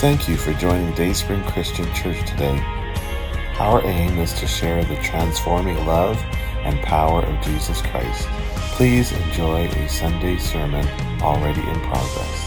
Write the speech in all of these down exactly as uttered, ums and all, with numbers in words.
Thank you for joining Dayspring Christian Church today. Our aim is to share the transforming love and power of Jesus Christ. Please enjoy a Sunday sermon already in progress.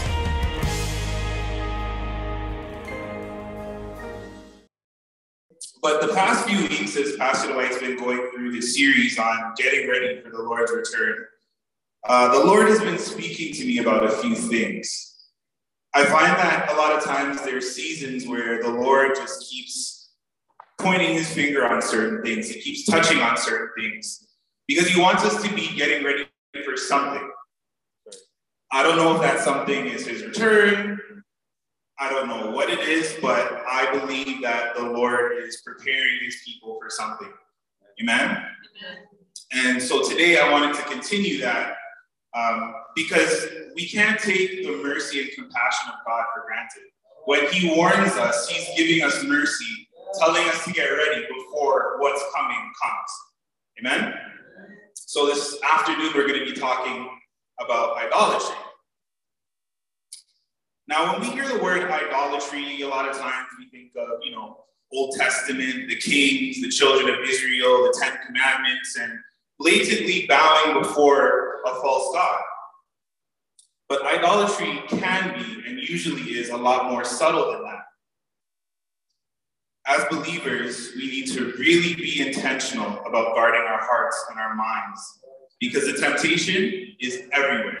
But the past few weeks, as Pastor Dwight's been going through this series on getting ready for the Lord's return, uh, the Lord has been speaking to me about a few things. I find that a lot of times there's seasons where the Lord just keeps pointing his finger on certain things. He keeps touching on certain things because he wants us to be getting ready for something. I don't know if that something is his return. I don't know what it is, but I believe that the Lord is preparing his people for something. Amen? Amen. And so today I wanted to continue that um, because we can't take the mercy and compassion of God for granted. When he warns us, he's giving us mercy, telling us to get ready before what's coming comes. Amen? So this afternoon, we're going to be talking about idolatry. Now, when we hear the word idolatry, a lot of times we think of, you know, Old Testament, the kings, the children of Israel, the Ten Commandments, and blatantly bowing before a false god. But idolatry can be, and usually is, a lot more subtle than that. As believers, we need to really be intentional about guarding our hearts and our minds, because the temptation is everywhere.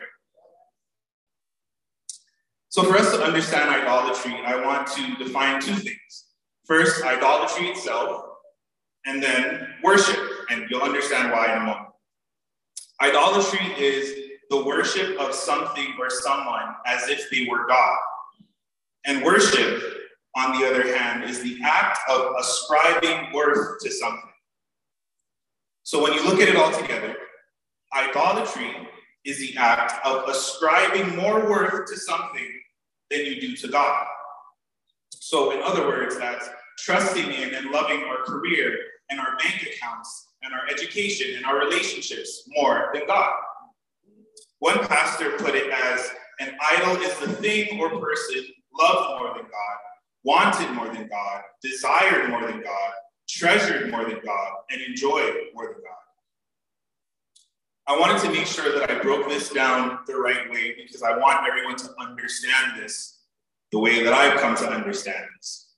So for us to understand idolatry, I want to define two things. First, idolatry itself, and then worship, and you'll understand why in a moment. Idolatry is the worship of something or someone as if they were God. And worship, on the other hand, is the act of ascribing worth to something. So when you look at it all together, idolatry is the act of ascribing more worth to something than you do to God. So in other words, that's trusting in and loving our career and our bank accounts and our education and our relationships more than God. One pastor put it as, an idol is the thing or person loved more than God, wanted more than God, desired more than God, treasured more than God, and enjoyed more than God. I wanted to make sure that I broke this down the right way because I want everyone to understand this the way that I've come to understand this.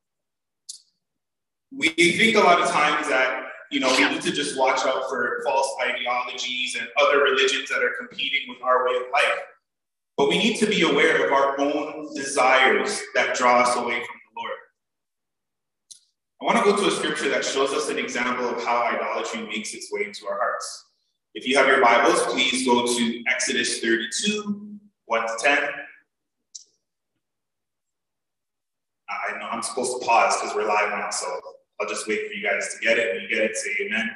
We think a lot of times that, you know, we need to just watch out for false ideologies and other religions that are competing with our way of life. But we need to be aware of our own desires that draw us away from the Lord. I want to go to a scripture that shows us an example of how idolatry makes its way into our hearts. If you have your Bibles, please go to Exodus thirty-two, one to ten. I know I'm supposed to pause because we're live now, so I'll just wait for you guys to get it. When you get it, say amen.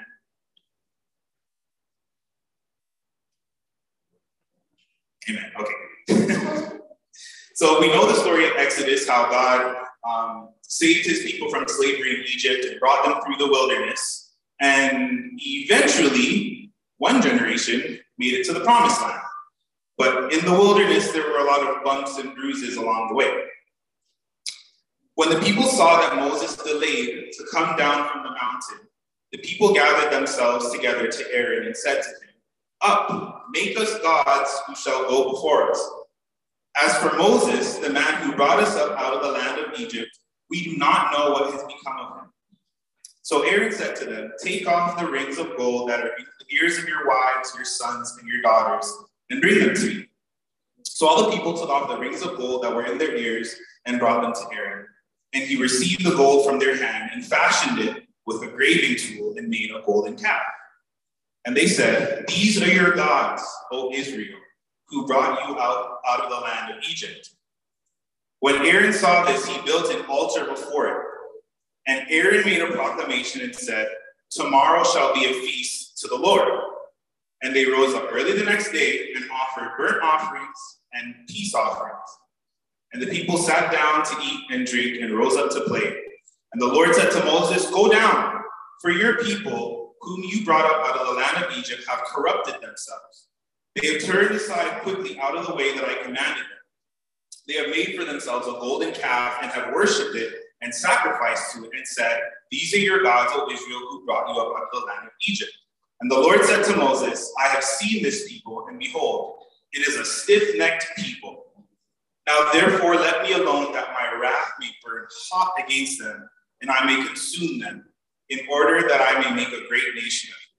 Amen. Okay. So we know the story of Exodus, how God um, saved his people from slavery in Egypt and brought them through the wilderness. And eventually, one generation made it to the promised land. But in the wilderness, there were a lot of bumps and bruises along the way. When the people saw that Moses delayed to come down from the mountain, the people gathered themselves together to Aaron and said to him, "Up, make us gods who shall go before us. As for Moses, the man who brought us up out of the land of Egypt, we do not know what has become of him." So Aaron said to them, "Take off the rings of gold that are in the ears of your wives, your sons, and your daughters, and bring them to me." So all the people took off the rings of gold that were in their ears and brought them to Aaron. And he received the gold from their hand and fashioned it with a graving tool and made a golden calf. And they said, "These are your gods, O Israel, who brought you out, out of the land of Egypt." When Aaron saw this, he built an altar before it. And Aaron made a proclamation and said, "Tomorrow shall be a feast to the Lord." And they rose up early the next day and offered burnt offerings and peace offerings. And the people sat down to eat and drink and rose up to play. And the Lord said to Moses, "Go down, for your people, whom you brought up out of the land of Egypt, have corrupted themselves. They have turned aside quickly out of the way that I commanded them. They have made for themselves a golden calf and have worshipped it and sacrificed to it and said, these are your gods, O Israel, who brought you up out of the land of Egypt. And the Lord said to Moses, I have seen this people, and behold, it is a stiff-necked people. Now therefore let me alone, that my wrath may burn hot against them, and I may consume them, in order that I may make a great nation of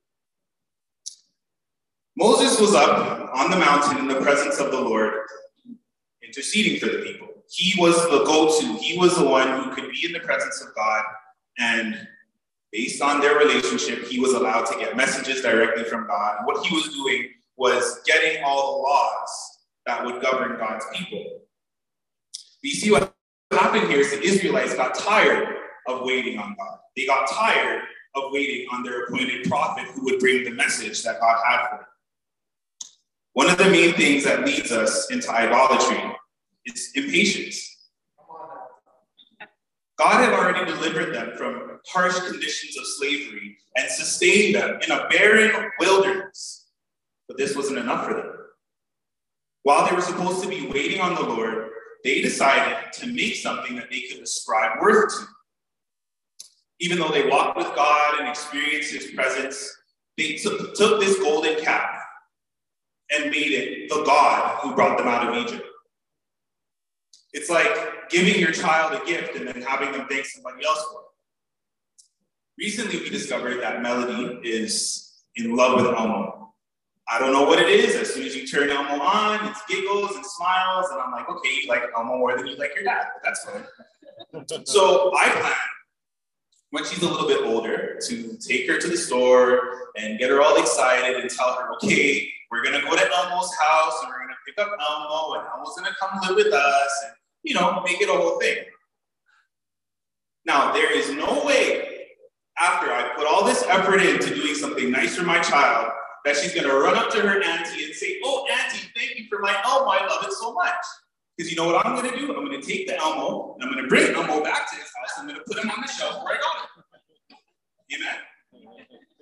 you. Moses was up on the mountain in the presence of the Lord, interceding for the people. He was the go-to. He was the one who could be in the presence of God, and based on their relationship, he was allowed to get messages directly from God. And what he was doing was getting all the laws that would govern God's people. You see what happened here is the Israelites got tired of waiting on God. They got tired of waiting on their appointed prophet who would bring the message that God had for them. One of the main things that leads us into idolatry is impatience. God had already delivered them from harsh conditions of slavery and sustained them in a barren wilderness. But this wasn't enough for them. While they were supposed to be waiting on the Lord, they decided to make something that they could ascribe worth to. Even though they walked with God and experienced his presence, they took, took this golden calf and made it the God who brought them out of Egypt. It's like giving your child a gift and then having them thank somebody else for it. Recently, we discovered that Melody is in love with Elmo. I don't know what it is. As soon as you turn Elmo on, it's giggles and smiles, and I'm like, okay, you like Elmo more than you like your dad, but that's fine. So I plan, when she's a little bit older, to take her to the store and get her all excited and tell her, okay, we're gonna go to Elmo's house and we're gonna pick up Elmo and Elmo's gonna come live with us and, you know, make it a whole thing. Now, there is no way, after I put all this effort into doing something nice for my child, that she's gonna run up to her auntie and say, oh, auntie, thank you for my Elmo, I love it so much. Because you know what I'm gonna do? I'm gonna take the Elmo and I'm gonna bring Elmo back to his house. I'm gonna put him on the shelf where I got it. Amen?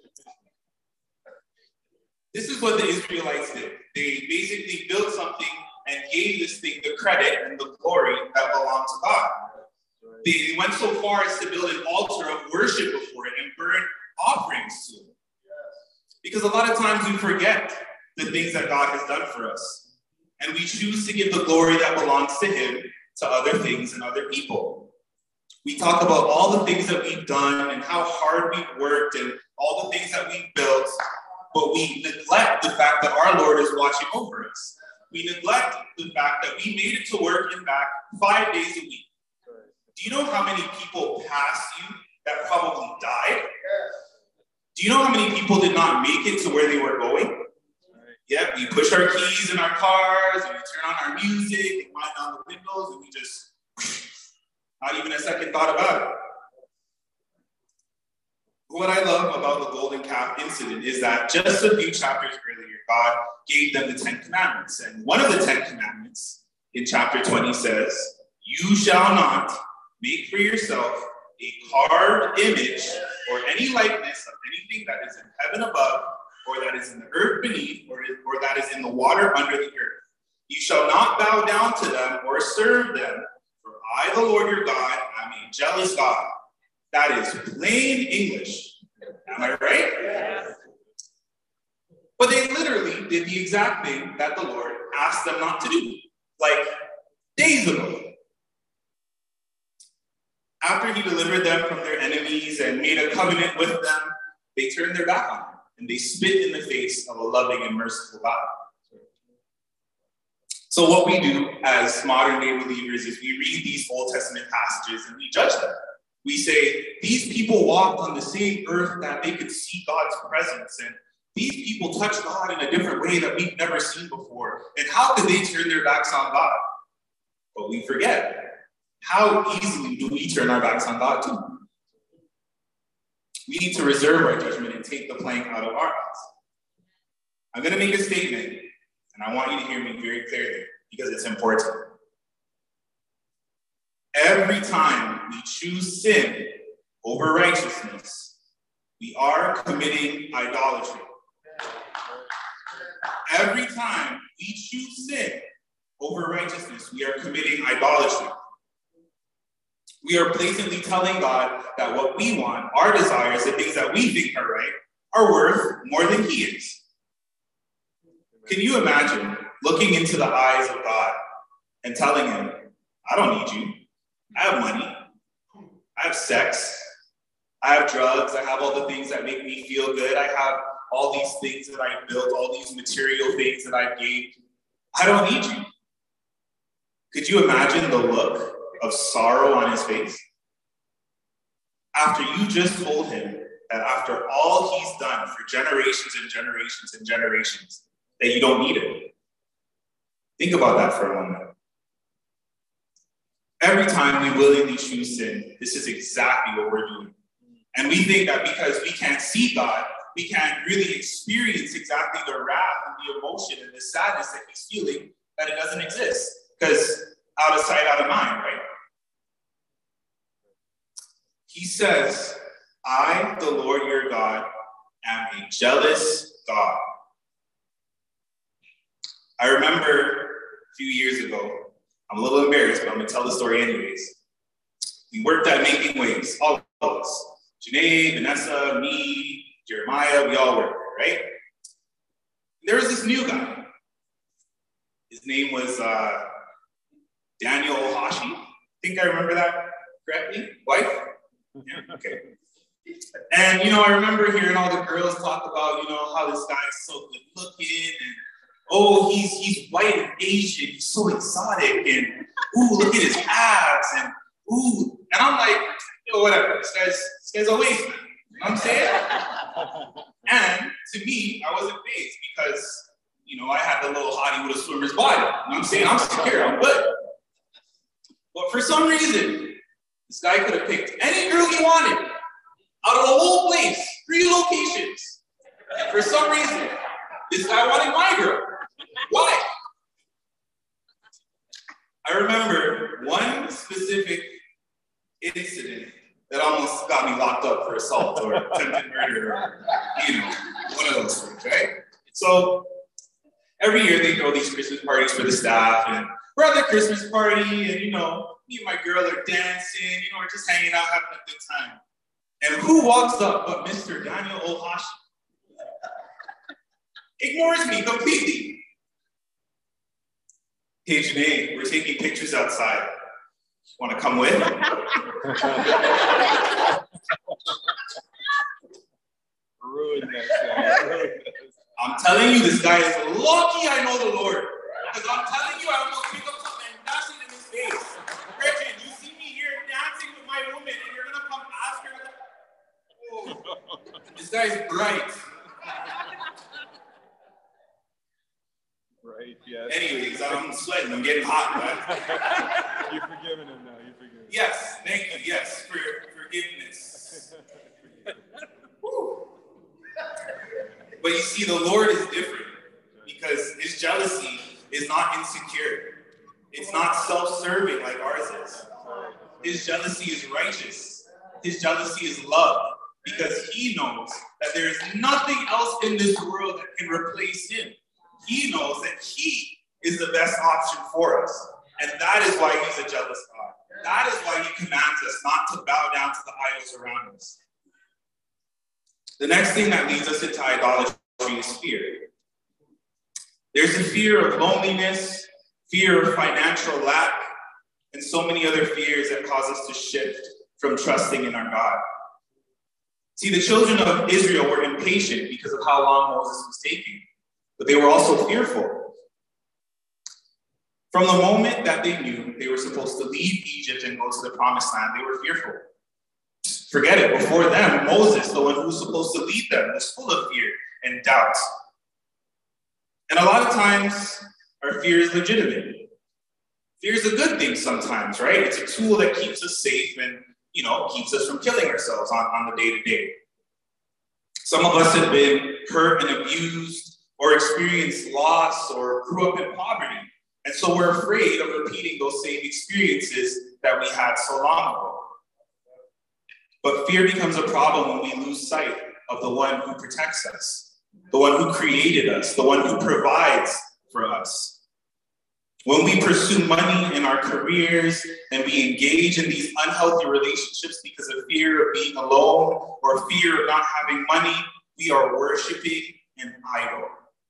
This is what the Israelites did. They basically built something and gave this thing the credit and the glory that belonged to God. They went so far as to build an altar of worship before it and burn offerings to it. Because a lot of times we forget the things that God has done for us. And we choose to give the glory that belongs to him to other things and other people. We talk about all the things that we've done and how hard we've worked and all the things that we've built, but we neglect the fact that our Lord is watching over us. We neglect the fact that we made it to work and back five days a week. Do you know how many people passed you that probably died? Do you know how many people did not make it to where they were going? Yeah, we push our keys in our cars and we turn on our music and wind down the windows and we just, not even a second thought about it. What I love about the golden calf incident is that just a few chapters earlier, God gave them the Ten Commandments. And one of the Ten Commandments in chapter twenty says, you shall not make for yourself a carved image or any likeness of anything that is in heaven above, or that is in the earth beneath, or, or that is in the water under the earth. You shall not bow down to them or serve them, for I, the Lord your God, am a jealous God. That is plain English. Am I right? Yes. But they literally did the exact thing that the Lord asked them not to do, like days ago. After he delivered them from their enemies and made a covenant with them, they turned their back on him and they spit in the face of a loving and merciful God. So what we do as modern day believers is we read these Old Testament passages and we judge them. We say, these people walked on the same earth that they could see God's presence, and these people touched God in a different way that we've never seen before. And how could they turn their backs on God? But we forget, how easily do we turn our backs on God too? We need to reserve our judgment and take the plank out of our eyes. I'm going to make a statement, and I want you to hear me very clearly because it's important. Every time we choose sin over righteousness, we are committing idolatry. Every time we choose sin over righteousness, we are committing idolatry. We are blatantly telling God that what we want, our desires, the things that we think are right, are worth more than he is. Can you imagine looking into the eyes of God and telling him, I don't need you. I have money. I have sex. I have drugs. I have all the things that make me feel good. I have all these things that I built, all these material things that I gained. I don't need you. Could you imagine the look of sorrow on his face? After you just told him that after all he's done for generations and generations and generations, that you don't need him. Think about that for a moment. Every time we willingly choose sin, this is exactly what we're doing. And we think that because we can't see God, we can't really experience exactly the wrath and the emotion and the sadness that he's feeling, that it doesn't exist. Because out of sight, out of mind, right? He says, I, the Lord your God, am a jealous God. I remember a few years ago, I'm a little embarrassed, but I'm going to tell the story anyways. We worked at Making Waves, all of us. Janae, Vanessa, me, Jeremiah, we all worked there, right? There was this new guy. His name was uh, Daniel Ohashi. I think I remember that correctly. Wife? Yeah, okay. And, you know, I remember hearing all the girls talk about, you know, how this guy is so good looking and, oh, he's he's white and Asian, he's so exotic, and ooh, look at his abs, and ooh, and I'm like, yo, whatever, this guy's, this guy's a waste man, you know what I'm saying? And to me, I wasn't fazed because, you know, I had the little hottie with a swimmer's body, you know what I'm saying? I'm secure, I'm good. But for some reason, this guy could have picked any girl he wanted out of the whole place, three locations. And for some reason, this guy wanted my girl. Why? I remember one specific incident that almost got me locked up for assault or attempted murder or, you know, one of those things, right? So every year they throw these Christmas parties for the staff, and we're at the Christmas party, and, you know, me and my girl are dancing, you know, we're just hanging out, having a good time. And who walks up but Mister Daniel Ohashi? Ignores me completely. Hey, Janae, we're taking pictures outside. Want to come with? Ruined that. I'm telling you, this guy is lucky I know the Lord. Because I'm telling you, I almost pick up something and dash it in his face. Gretchen, you see me here dancing with my woman, and you're going to come ask her. Oh, this guy's bright. Right, yes. Anyways, I'm sweating. I'm getting hot, man. You've forgiven him now. You've forgiven him. Yes, thank you. Yes, for forgiveness. But you see, the Lord is different because his jealousy is not insecure. It's not self-serving like ours is. His jealousy is righteous. His jealousy is love because he knows that there is nothing else in this world that can replace him. He knows that he is the best option for us. And that is why he's a jealous God. That is why he commands us not to bow down to the idols around us. The next thing that leads us into idolatry is fear. There's a fear of loneliness, fear of financial lack, and so many other fears that cause us to shift from trusting in our God. See, the children of Israel were impatient because of how long Moses was taking, but they were also fearful. From the moment that they knew they were supposed to leave Egypt and go to the promised land, they were fearful. Forget it, before them, Moses, the one who was supposed to lead them, was full of fear and doubt. And a lot of times, our fear is legitimate. Fear is a good thing sometimes, right? It's a tool that keeps us safe and, you know, keeps us from killing ourselves on, on the day-to-day. Some of us have been hurt and abused or experienced loss or grew up in poverty. And so we're afraid of repeating those same experiences that we had so long ago. But fear becomes a problem when we lose sight of the one who protects us, the one who created us, the one who provides for us. When we pursue money in our careers and we engage in these unhealthy relationships because of fear of being alone or fear of not having money, we are worshiping an idol.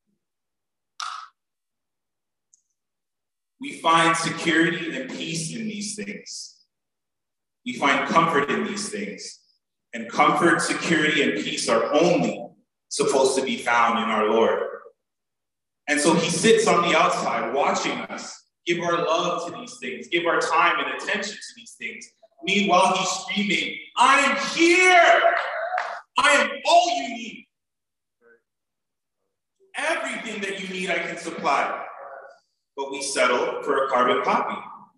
We find security and peace in these things. We find comfort in these things. And comfort, security, and peace are only supposed to be found in our Lord. And so he sits on the outside watching us, give our love to these things, give our time and attention to these things. Meanwhile, he's screaming, I am here. I am all you need. Everything that you need, I can supply. But we settle for a carbon copy.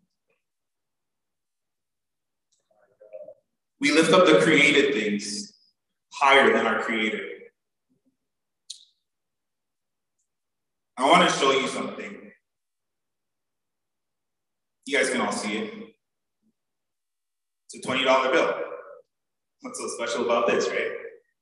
We lift up the created things higher than our Creator. I want to show you something. You guys can all see it. It's a twenty dollar bill. What's so special about this, right?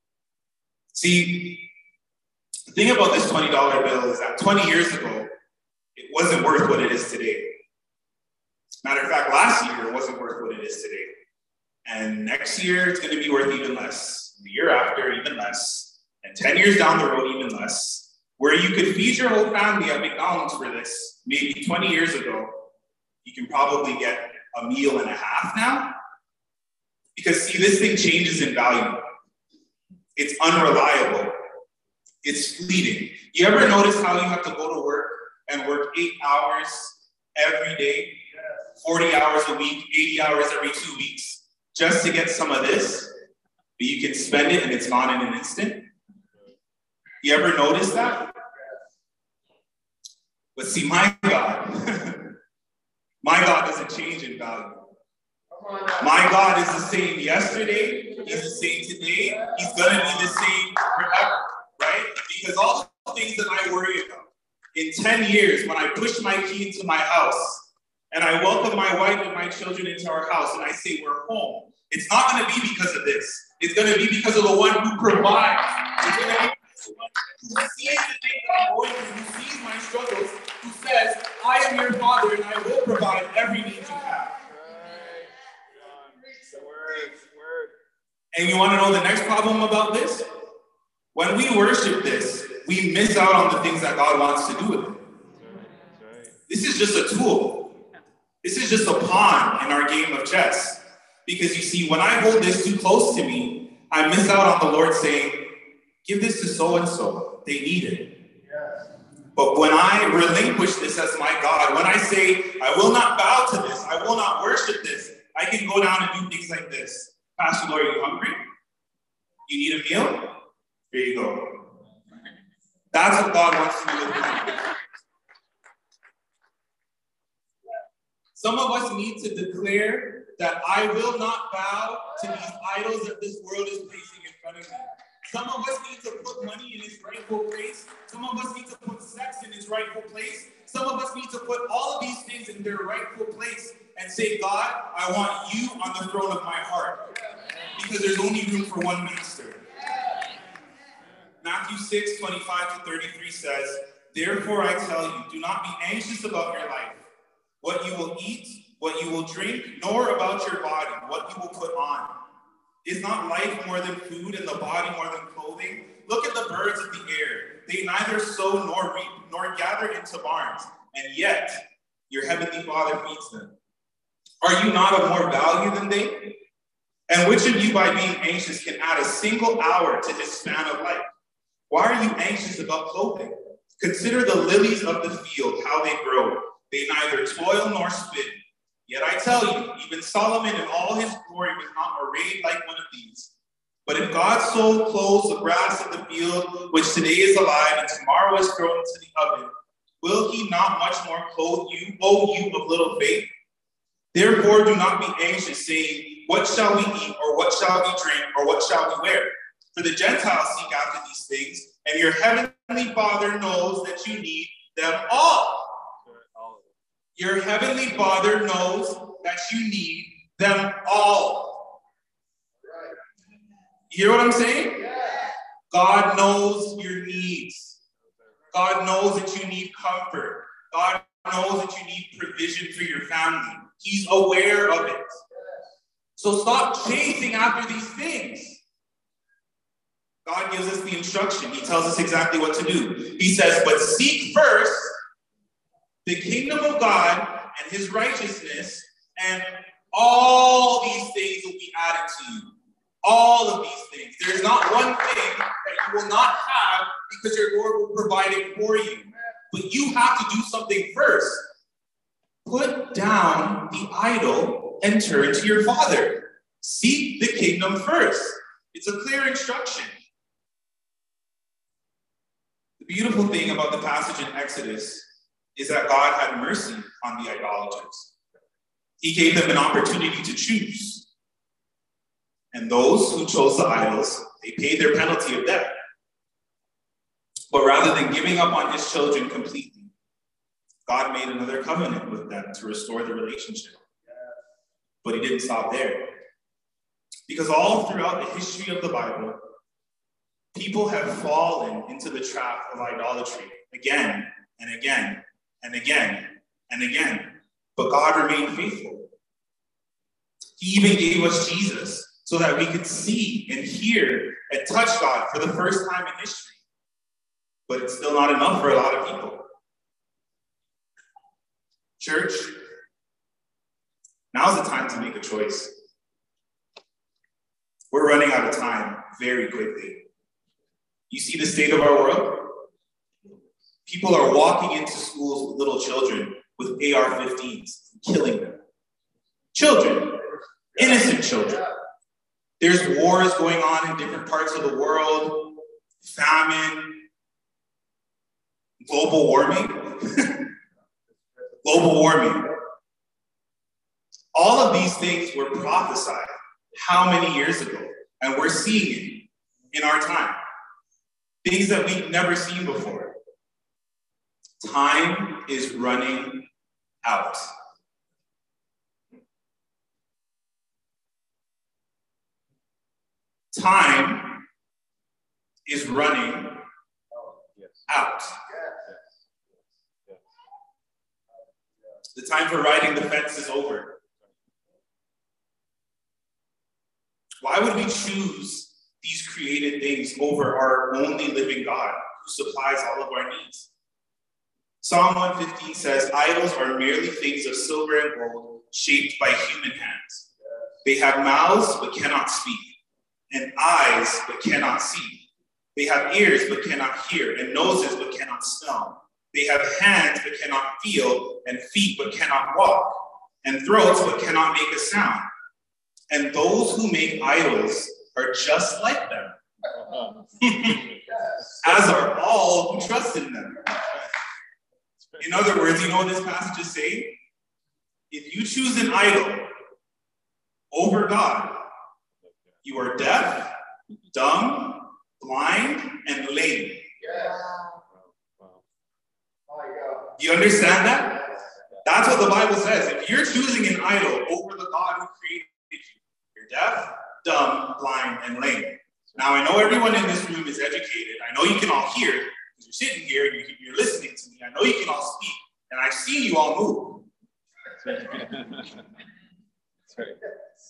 See, the thing about this twenty dollar bill is that twenty years ago, it wasn't worth what it is today. Matter of fact, last year, it wasn't worth what it is today. And next year, it's going to be worth even less. The year after, even less. And ten years down the road, even less. Where you could feed your whole family at McDonald's for this, maybe twenty years ago, you can probably get a meal and a half now. Because see, this thing changes in value. It's unreliable. It's fleeting. You ever notice how you have to go to work and work eight hours every day, forty hours a week, eighty hours every two weeks, just to get some of this? But you can spend it and it's gone in an instant. You ever notice that? But see, my God, my God doesn't change in value. My God is the same yesterday, he's the same today, he's gonna be the same forever, right? Because all the things that I worry about, in ten years, when I push my key into my house, and I welcome my wife and my children into our house, and I say we're home, it's not gonna be because of this. It's gonna be because of the one who provides. It's gonna be who sees the things that I'm going through, who sees my struggles, who says, I am your Father and I will provide every need you have. And you want to know the next problem about this? When we worship this, we miss out on the things that God wants to do with it. This is just a tool. This is just a pawn in our game of chess. Because you see, when I hold this too close to me, I miss out on the Lord saying, give this to so-and-so. They need it. Yes. But when I relinquish this as my God, when I say, I will not bow to this, I will not worship this, I can go down and do things like this. Pastor Lord, are you hungry? You need a meal? Here you go. That's what God wants to do with me. Some of us need to declare that I will not bow to these idols that this world is placing in front of me. Some of us need to put money in its rightful place. Some of us need to put sex in its rightful place. Some of us need to put all of these things in their rightful place and say, God, I want you on the throne of my heart. Because there's only room for one master. Matthew six, twenty-five to thirty-three says, therefore I tell you, do not be anxious about your life, what you will eat, what you will drink, nor about your body, what you will put on. Is not life more than food and the body more than clothing? Look at the birds of the air. They neither sow nor reap, nor gather into barns, and yet your heavenly Father feeds them. Are you not of more value than they? And which of you, by being anxious, can add a single hour to his span of life? Why are you anxious about clothing? Consider the lilies of the field, how they grow. They neither toil nor spin. Yet I tell you, even Solomon in all his glory was not arrayed like one of these. But if God so clothes the grass of the field, which today is alive and tomorrow is thrown into the oven, will he not much more clothe you, O you of little faith? Therefore do not be anxious, saying, what shall we eat, or what shall we drink, or what shall we wear? For the Gentiles seek after these things, and your heavenly Father knows that you need them all. Your heavenly Father knows that you need them all. You hear what I'm saying? God knows your needs. God knows that you need comfort. God knows that you need provision for your family. He's aware of it. So stop chasing after these things. God gives us the instruction. He tells us exactly what to do. He says, but seek first the kingdom of God and his righteousness, and all these things will be added to you. All of these things. There's not one thing that you will not have because your Lord will provide it for you. But you have to do something first. Put down the idol and turn to your Father. Seek the kingdom first. It's a clear instruction. The beautiful thing about the passage in Exodus is that God had mercy on the idolaters. He gave them an opportunity to choose. And those who chose the idols, they paid their penalty of death. But rather than giving up on his children completely, God made another covenant with them to restore the relationship. But he didn't stop there. Because all throughout the history of the Bible, people have fallen into the trap of idolatry again and again and again and again. But God remained faithful. He even gave us Jesus so that we could see and hear and touch God for the first time in history. But it's still not enough for a lot of people. Church, now's the time to make a choice. We're running out of time very quickly. You see the state of our world? People are walking into schools with little children with A R fifteens, killing them. Children, innocent children. There's wars going on in different parts of the world, famine, global warming. Global warming. All of these things were prophesied how many years ago? And we're seeing it in our time. Things that we've never seen before. Time is running out. Time is running out. The time for riding the fence is over. Why would we choose these created things over our only living God who supplies all of our needs? Psalm one fifteen says, idols are merely things of silver and gold shaped by human hands. They have mouths but cannot speak, and eyes but cannot see. They have ears but cannot hear, and noses but cannot smell. They have hands but cannot feel, and feet but cannot walk, and throats but cannot make a sound. And those who make idols are just like them, as are all who trust in them. In other words, you know what this passage is saying? If you choose an idol over God, you are deaf, dumb, blind, and lame. You understand that? That's what the Bible says. If you're choosing an idol over the God who created you, you're deaf, dumb, blind, and lame. Now, I know everyone in this room is educated. I know you can all hear, because you're sitting here and you're, you're listening to me. I know you can all speak, and I've seen you all move. That's right.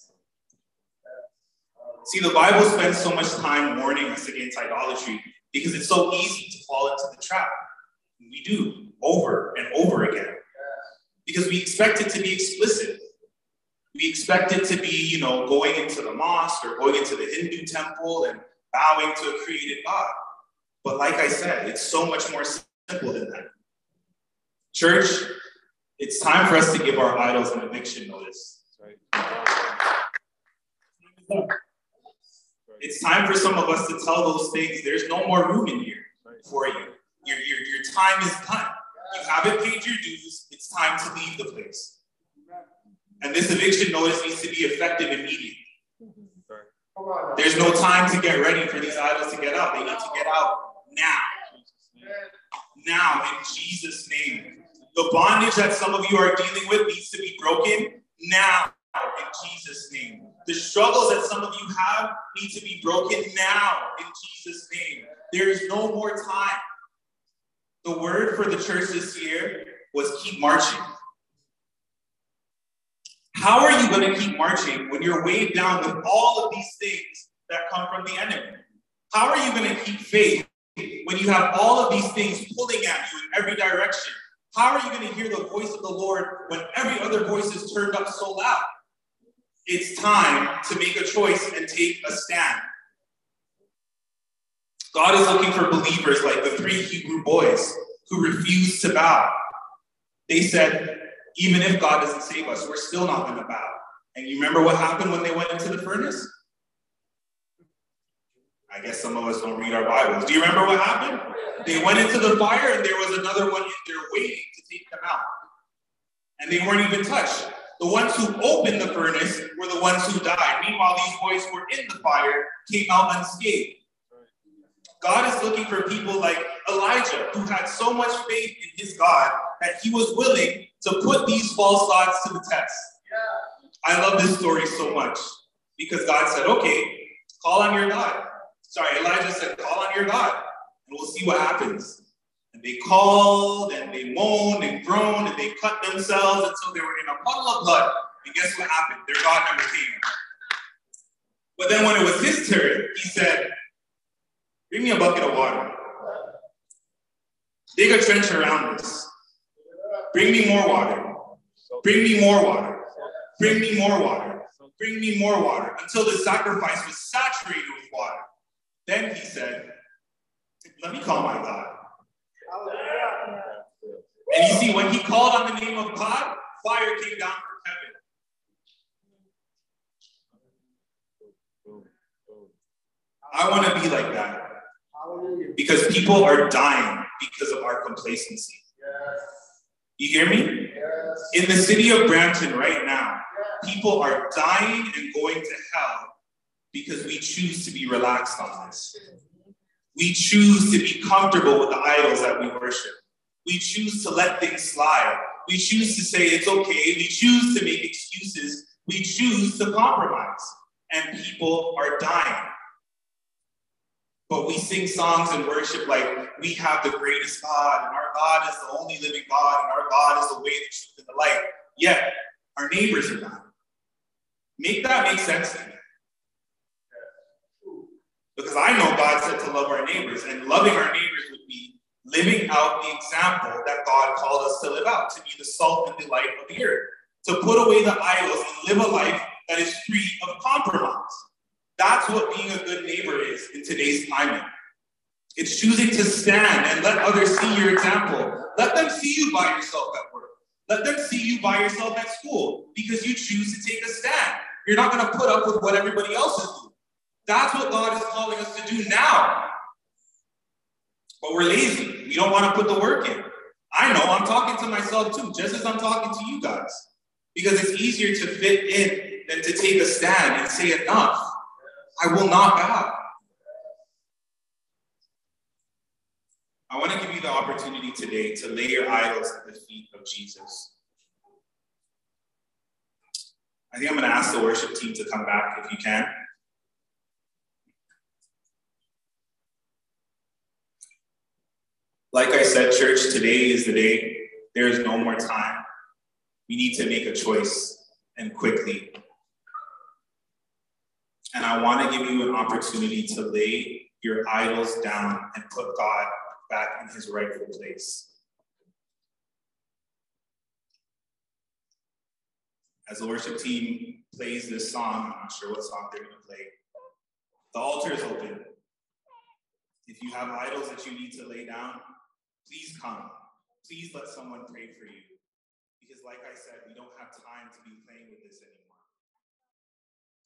See, the Bible spends so much time warning us against idolatry because it's so easy to fall into the trap. We do, over and over again. Because we expect it to be explicit. We expect it to be, you know, going into the mosque or going into the Hindu temple and bowing to a created God. But like I said, it's so much more simple than that. Church, it's time for us to give our idols an eviction notice. It's time for some of us to tell those things, there's no more room in here for you. Your, your, your time is done. You haven't paid your dues. It's time to leave the place. And this eviction notice needs to be effective immediately. There's no time to get ready for these idols to get out. They need to get out now. Now, in Jesus' name. The bondage that some of you are dealing with needs to be broken now, in Jesus' name. The struggles that some of you have need to be broken now, in Jesus' name. There is no more time. The word for the church this year was keep marching. How are you going to keep marching when you're weighed down with all of these things that come from the enemy? How are you going to keep faith when you have all of these things pulling at you in every direction? How are you going to hear the voice of the Lord when every other voice is turned up so loud? It's time to make a choice and take a stand. God is looking for believers like the three Hebrew boys who refused to bow. They said, even if God doesn't save us, we're still not going to bow. And you remember what happened when they went into the furnace? I guess some of us don't read our Bibles. Do you remember what happened? They went into the fire and there was another one in there waiting to take them out. And they weren't even touched. The ones who opened the furnace were the ones who died. Meanwhile, these boys who were in the fire came out unscathed. God is looking for people like Elijah, who had so much faith in his God that he was willing to put these false gods to the test. I love this story so much because God said, okay, call on your God. Sorry, Elijah said, call on your God and we'll see what happens. And they called and they moaned and groaned and they cut themselves until they were in a puddle of blood. And guess what happened? Their God never came. But then when it was his turn, he said, bring me a bucket of water. Dig a trench around this. Bring me more water. Bring me more water. Bring me more water. Bring me more water. Until the sacrifice was saturated with water. Then he said, let me call my God. And you see, when he called on the name of God, fire came down from heaven. I want to be like that. Because people are dying because of our complacency. You hear me? In the city of Brampton right now, people are dying and going to hell because we choose to be relaxed on this. We choose to be comfortable with the idols that we worship. We choose to let things slide. We choose to say it's okay. We choose to make excuses. We choose to compromise. And people are dying. But we sing songs and worship like we have the greatest God, and our God is the only living God, and our God is the way, the truth, and the light. Yet, our neighbors are not. Make that make sense to me. Because I know God said to love our neighbors, and loving our neighbors would be living out the example that God called us to live out, to be the salt and the light of the earth, to put away the idols and live a life that is free of compromise. That's what being a good neighbor is in today's climate. It's choosing to stand and let others see your example. Let them see you by yourself at work. Let them see you by yourself at school because you choose to take a stand. You're not going to put up with what everybody else is doing. That's what God is calling us to do now. But we're lazy. We don't want to put the work in. I know, I'm talking to myself too, just as I'm talking to you guys. Because it's easier to fit in than to take a stand and say enough. I will not bow. I want to give you the opportunity today to lay your idols at the feet of Jesus. I think I'm going to ask the worship team to come back if you can. Like I said, church, today is the day. There is no more time. We need to make a choice, and quickly. And I want to give you an opportunity to lay your idols down and put God back in his rightful place. As the worship team plays this song, I'm not sure what song they're going to play. The altar is open. If you have idols that you need to lay down, please come. Please let someone pray for you. Because like I said, we don't have time to be playing with this anymore.